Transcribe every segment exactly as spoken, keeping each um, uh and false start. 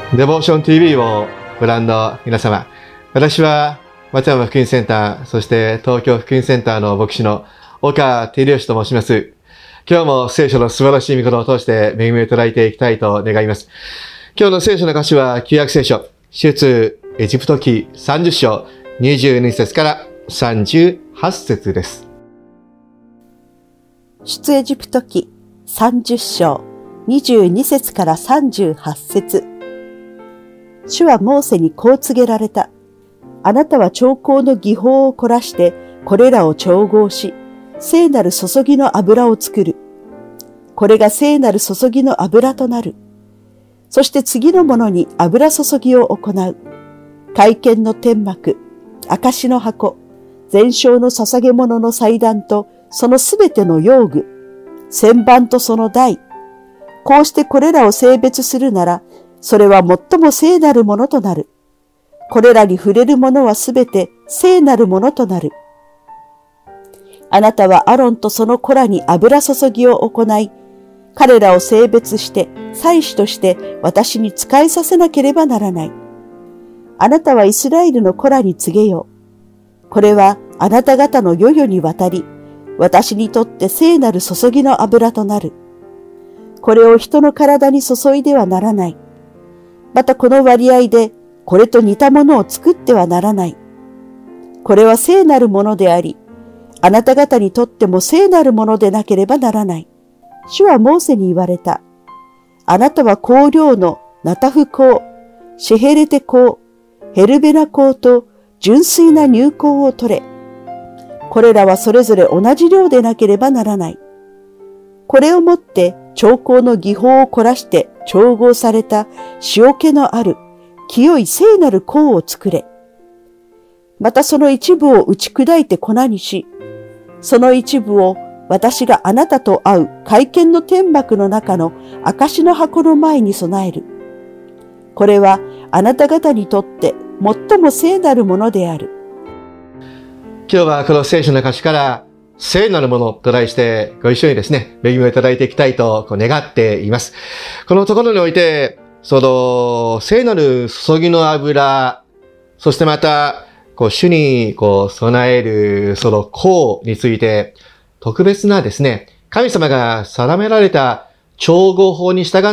デボーション ティーブイ をご覧の皆様、私は松山福音センター、そして東京福音センターの牧師の岡照義と申します。今日も聖書の素晴らしい御言葉を通して恵みをいただいていきたいと願います。今日の聖書の歌詞は旧約聖書、出エジプト記さんじゅっ章にじゅうに節からさんじゅうはち節です。 出エジプト記さんじゅっ章にじゅうに節からさんじゅうはち節。主はモーセにこう告げられた。あなたは調香の技法を凝らしてこれらを調合し、聖なる注ぎの油を作る。これが聖なる注ぎの油となる。そして次のものに油注ぎを行う。会見の天幕、証の箱、全焼の捧げ物の祭壇とそのすべての用具、旋盤とその台。こうしてこれらを性別するなら、それは最も聖なるものとなる。これらに触れるものはすべて聖なるものとなる。あなたはアロンとその子らに油注ぎを行い、彼らを性別して祭司として私に仕えさせなければならない。あなたはイスラエルの子らに告げよう。これはあなた方の世々にわたり、私にとって聖なる注ぎの油となる。これを人の体に注いではならない。またこの割合でこれと似たものを作ってはならない。これは聖なるものであり、あなた方にとっても聖なるものでなければならない。主はモーセに言われた。あなたは香料のナタフ香、シェヘレテ香、ヘルベナ香と純粋な乳香を取れ。これらはそれぞれ同じ量でなければならない。これをもって調香の技法を凝らして調合された塩気のある清い聖なる香を作れ。またその一部を打ち砕いて粉にし、その一部を私があなたと会う会見の天幕の中の証の箱の前に備える。これはあなた方にとって最も聖なるものである。 今日はこの聖書の歌詞から聖なるものと題してご一緒にですね、恵みをいただいていきたいと願っています。このところにおいて、その聖なる注ぎの油、そしてまた、こう主にこう備えるその香について、特別なですね、神様が定められた調合法に従って、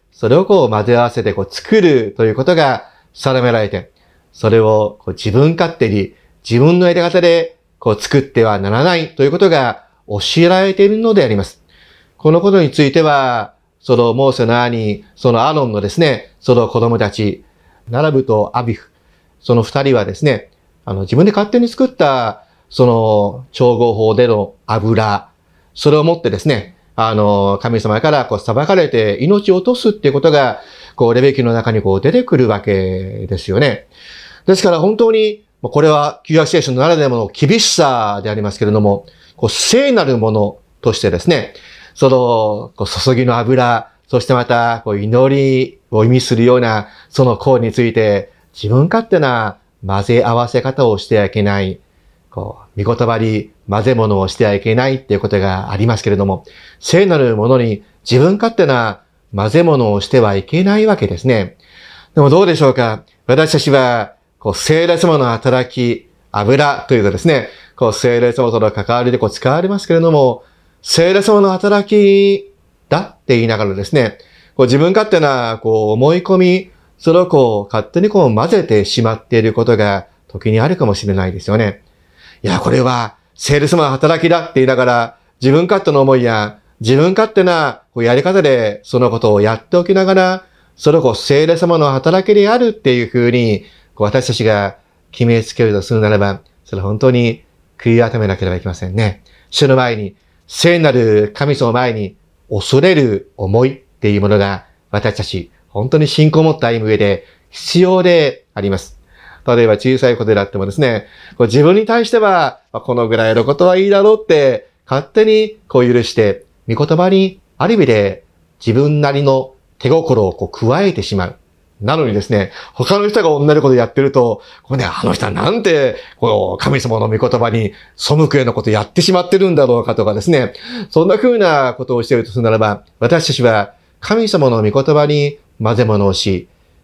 それをこう混ぜ合わせてこう作るということが定められて、それをこう自分勝手に自分のやり方でこう作ってはならないということが教えられているのであります。このことについては、そのモーセの兄、そのアロンのですね、その子供たち、ナラブとアビフ、その二人はですね、あの自分で勝手に作ったその調合法での油、それをもってですね、あの神様からこう裁かれて命を落とすっていうことが、こうレベキの中にこう出てくるわけですよね。ですから本当に、これは旧約聖書ならではの厳しさでありますけれども、こう聖なるものとしてですね、そのこう注ぎの油、そしてまたこう祈りを意味するようなその香について自分勝手な混ぜ合わせ方をしてはいけない、こう御言葉に混ぜ物をしてはいけないっていうことがありますけれども、聖なるものに自分勝手な混ぜ物をしてはいけないわけですね。でもどうでしょうか。私たちはこう、聖霊様の働き、油というとですね、こう、聖霊様との関わりでこう使われますけれども、聖霊様の働きだって言いながらですね、こう自分勝手な、こう、思い込み、それをこう、勝手にこう、混ぜてしまっていることが、時にあるかもしれないですよね。いや、これは、聖霊様の働きだって言いながら、自分勝手な思いや、自分勝手なこうやり方で、そのことをやっておきながら、それをこう、聖霊様の働きであるっていうふうに、私たちが決めつけるとするならば、それは本当に悔い改めなければいけませんね。主の前に、聖なる神様の前に恐れる思いっていうものが私たち、本当に信仰を持って歩む上で必要であります。例えば小さいことであってもですね、こう自分に対しては、このぐらいのことはいいだろうって勝手にこう許して、御言葉にある意味で自分なりの手心をこう加えてしまう。なのにですね、他の人が同じことやってると、これね、あの人はなんて、この神様の御言葉に背くようなことやってしまってるんだろうかとかですね、そんな風なことをしているとするならば、私たちは神様の御言葉に混ぜ物をし、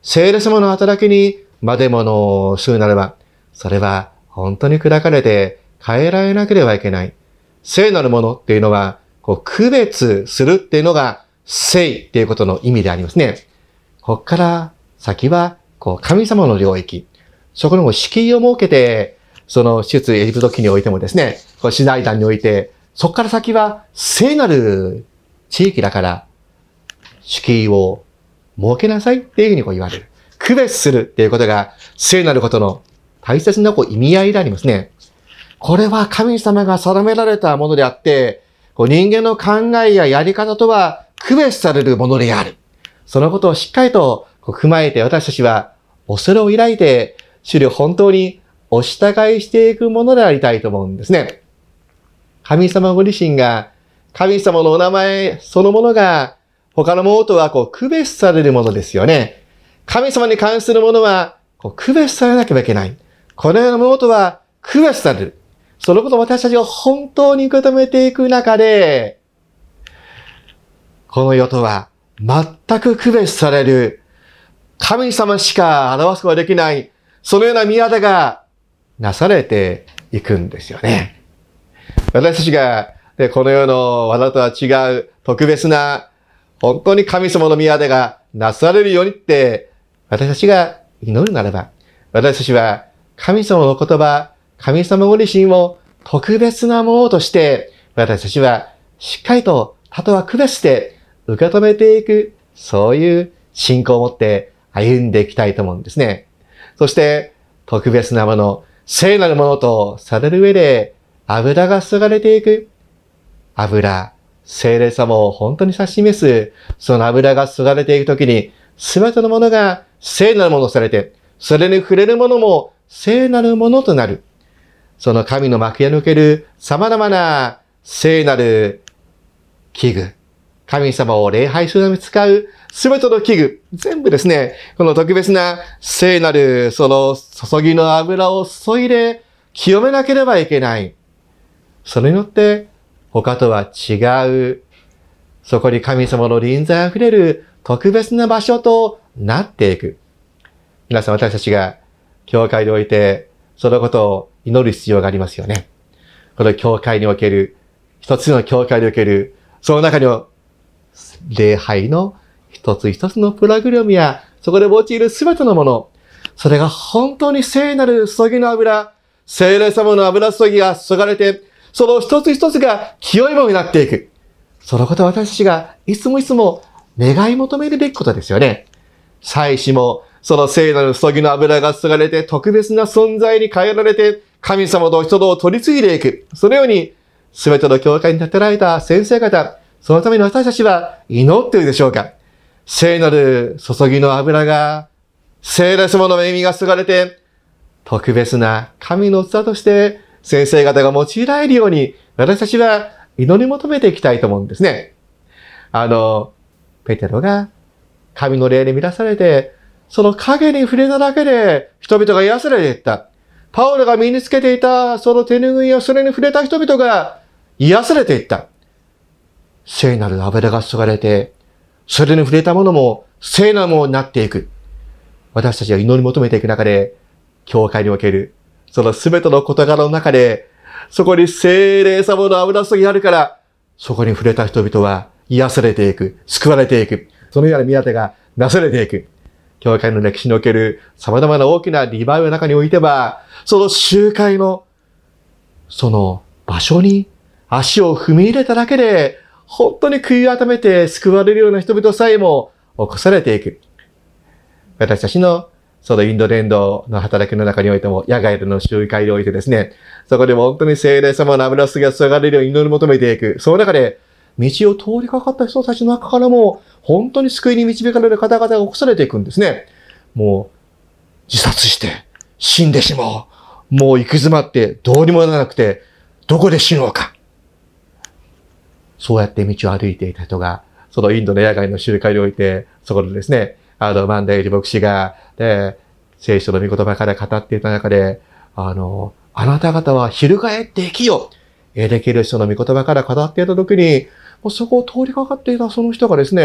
聖霊様の働きにまでものをするならば、それは本当に砕かれて変えられなければいけない。聖なるものっていうのは、こう区別するっていうのが聖っていうことの意味でありますね。ここから先は、こう神様の領域。そこの敷居を設けて、その出エジプト記においてもですね、こうシナイ山において、そこから先は聖なる地域だから、敷居を設けなさいっていうふうにこう言われる。区別するっていうことが聖なることの大切なこう意味合いでありますね。これは神様が定められたものであって、こう人間の考えややり方とは区別されるものである。そのことをしっかりとこう踏まえて私たちは恐れを抱いて、主に本当にお従いしていくものでありたいと思うんですね。神様ご自身が、神様のお名前そのものが他のものとはこう区別されるものですよね。神様に関するものはこう区別されなければいけない。このようなものとは区別される。そのことを私たちが本当に受け止めていく中で、この世とは全く区別される神様しか表すことができない、そのような見業がなされていくんですよね。私たちがこの世の技とは違う特別な本当に神様の見業がなされるようにって私たちが祈るならば、私たちは神様の言葉、神様ご自身を特別なものとして私たちはしっかりと他とは区別して受け止めていく、そういう信仰を持って歩んでいきたいと思うんですね。そして特別なもの、聖なるものとされる上で油が注がれていく。油、聖霊様を本当に指し示す、その油が注がれていくときに、すべてのものが聖なるものとされて、それに触れるものも聖なるものとなる。その神の幕屋における様々な聖なる器具、神様を礼拝するために使うすべての器具、全部ですね、この特別な聖なるその注ぎの油を注いで清めなければいけない。それによって他とは違う、そこに神様の臨在あふれる特別な場所となっていく。皆さん、私たちが教会においてそのことを祈る必要がありますよね。この教会における、一つの教会における、その中には礼拝の一つ一つのプログラムや、そこで用いるすべてのもの、それが本当に聖なる注ぎの油、聖霊様の油注ぎが注がれて、その一つ一つが清いものになっていく。そのことは私たちがいつもいつも願い求めるべきことですよね。祭司もその聖なる注ぎの油が注がれて特別な存在に変えられて神様と人とを取り継いでいく。そのように全ての教会に立てられた先生方、そのために私たちは祈っているでしょうか。聖なる注ぎの油が聖霊様の恵みが注がれて特別な神の器として先生方が用いられるように私たちは祈り求めていきたいと思うんですね。あの、ペテロが神の霊に満たされて、その影に触れただけで人々が癒されていった。パウロが身につけていたその手拭いやそれに触れた人々が癒されていった。聖なる油が注がれて、それに触れたものも聖なるものになっていく。私たちが祈り求めていく中で、教会におけるそのすべての事柄の中で、そこに聖霊様の油注ぎがあるから、そこに触れた人々は癒されていく、救われていく。そのような見当てがなされていく。教会の歴史における様々な大きなリバイバルの中においては、その集会の、その場所に足を踏み入れただけで、本当に悔い改めて救われるような人々さえも起こされていく。私たちのそのインド伝道の働きの中においても、野外での集会においてですね、そこでも本当に聖霊様の油注ぎが注がれるように祈り求めていく。その中で、道を通りかかった人たちの中からも、本当に救いに導かれる方々が起こされていくんですね。もう、自殺して、死んでしまう。もう行き詰まって、どうにもならなくて、どこで死のうか。そうやって道を歩いていた人が、そのインドの野外の集会において、そこでですね、あの、マンダイリ牧師が、で、聖書の御言葉から語っていた中で、あの、あなた方は翻って生きよ。エレキル人の御言葉から語っていた時に、もうそこを通りかかっていたその人がですね、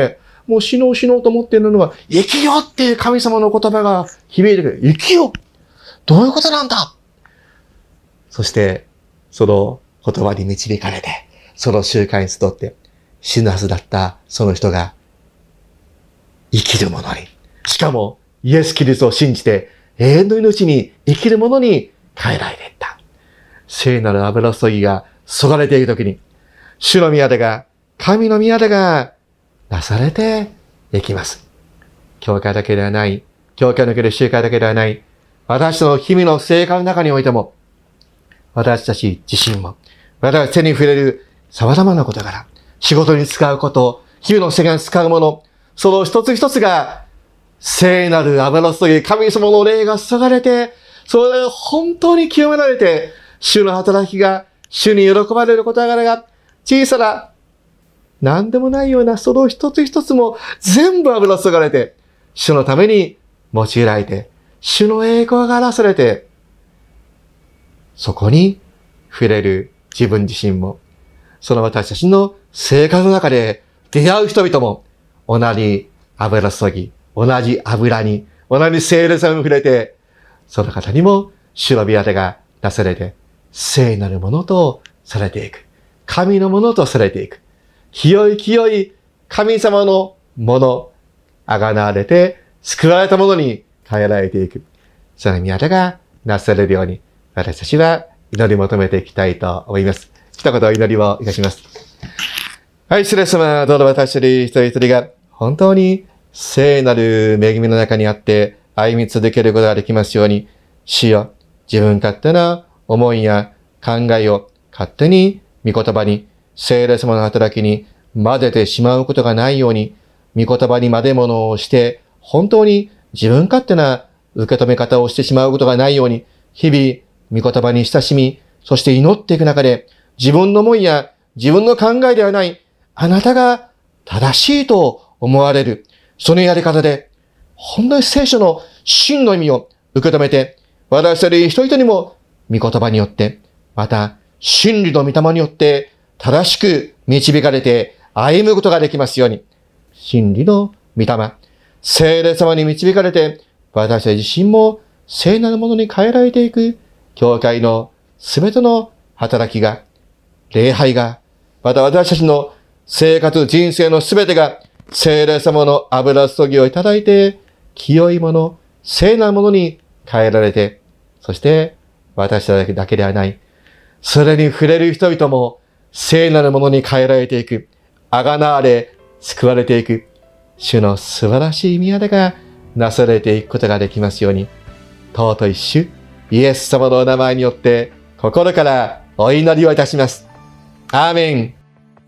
もう死のう死のうと思っているのは、生きよっていう神様の言葉が響いてくる。生きよどういうことなんだ。そして、その言葉に導かれて、その習慣に集って、死ぬはずだったその人が、生きる者に、しかもイエス・キリストを信じて、永遠の命に生きる者に変えられていった。聖なる油注ぎが注がれているときに、主の宮でが、神の宮でがなされていきます。教会だけではない、教会のける集会だけではない、私の日々の生活の中においても、私たち自身も、私たち手に触れる様々な事柄、仕事に使うこと、日々の世界に使うもの、その一つ一つが、聖なる油注ぎ、神様の霊が注がれて、それで本当に清められて、主の働きが、主に喜ばれる事柄が、小さな、何でもないようなその一つ一つも全部油注がれて、主のために用いられて、主の栄光が表されて、そこに触れる自分自身も、その私たちの生活の中で出会う人々も、同じ油注ぎ、同じ油に、同じ聖霊様に触れて、その方にも主の御業がなされて、聖なるものとされていく。神のものとされていく。清い清い神様のもの、あがなわれて、救われたものに変えられていく。その御業がなされるように、私たちは祈り求めていきたいと思います。一言お祈りをいたします。はい、主イエス様、どうぞ私たち一人一人が本当に聖なる恵みの中にあって歩み続けることができますように、主よ、自分勝手な思いや考えを勝手に御言葉に、聖霊様の働きに混ぜてしまうことがないように、御言葉に混ぜ物をして、本当に自分勝手な受け止め方をしてしまうことがないように、日々御言葉に親しみ、そして祈っていく中で、自分の思いや自分の考えではない、あなたが正しいと思われる、そのやり方で、本当に聖書の真の意味を受け止めて、私たち一人一人にも御言葉によって、また真理の御霊によって正しく導かれて歩むことができますように、真理の御霊、聖霊様に導かれて、私たち自身も聖なるものに変えられていく、教会のすべての働きが、礼拝が、また私たちの生活、人生のすべてが、聖霊様の油注ぎをいただいて、清いもの、聖なるものに変えられて、そして私たちだけではない、それに触れる人々も聖なるものに変えられていく、あがなわれ、救われていく、主の素晴らしい宮がなされていくことができますように、尊い主、イエス様のお名前によって心からお祈りをいたします。アーメン。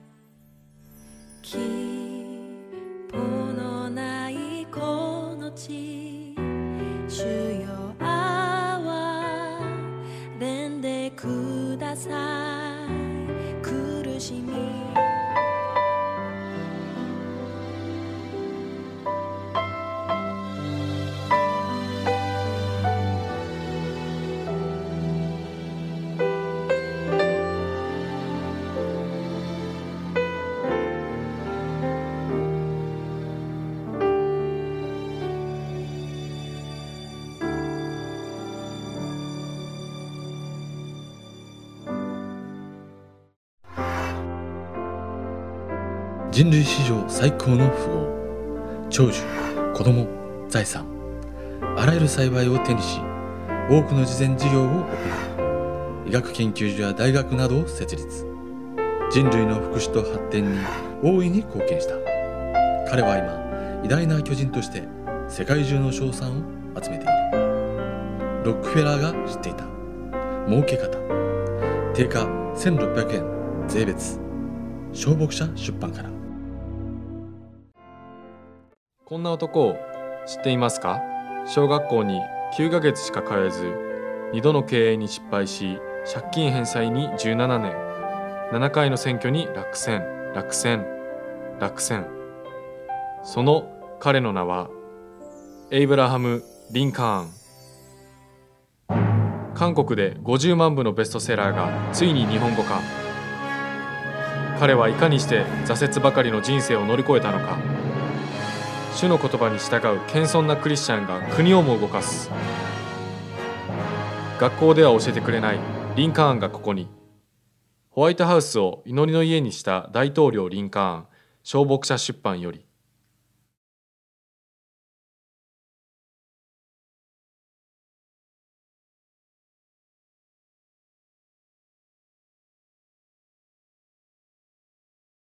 人類史上最高の富豪、長寿、子供、財産、あらゆる幸いを手にし、多くの慈善事業を行い、医学研究所や大学などを設立。人類の福祉と発展に大いに貢献した。彼は今、偉大な巨人として世界中の称賛を集めている。ロックフェラーが知っていた儲け方。定価せんろっぴゃくえん税別。小牧者出版から。 こんな男を知っていますか？小学校にきゅうかげつしか通えず、にどの経営に失敗し、借金返済にじゅうななねん、ななかいの選挙に落選、落選、落選。その彼の名は、エイブラハム・リンカーン。韓国でごじゅうまんぶのベストセラーがついに日本語化。彼はいかにして挫折ばかりの人生を乗り越えたのか。 主の言葉に従う謙遜なクリスチャンが国をも動かす。学校では教えてくれないリンカーンがここに。ホワイトハウスを祈りの家にした大統領リンカーン、小牧者出版より。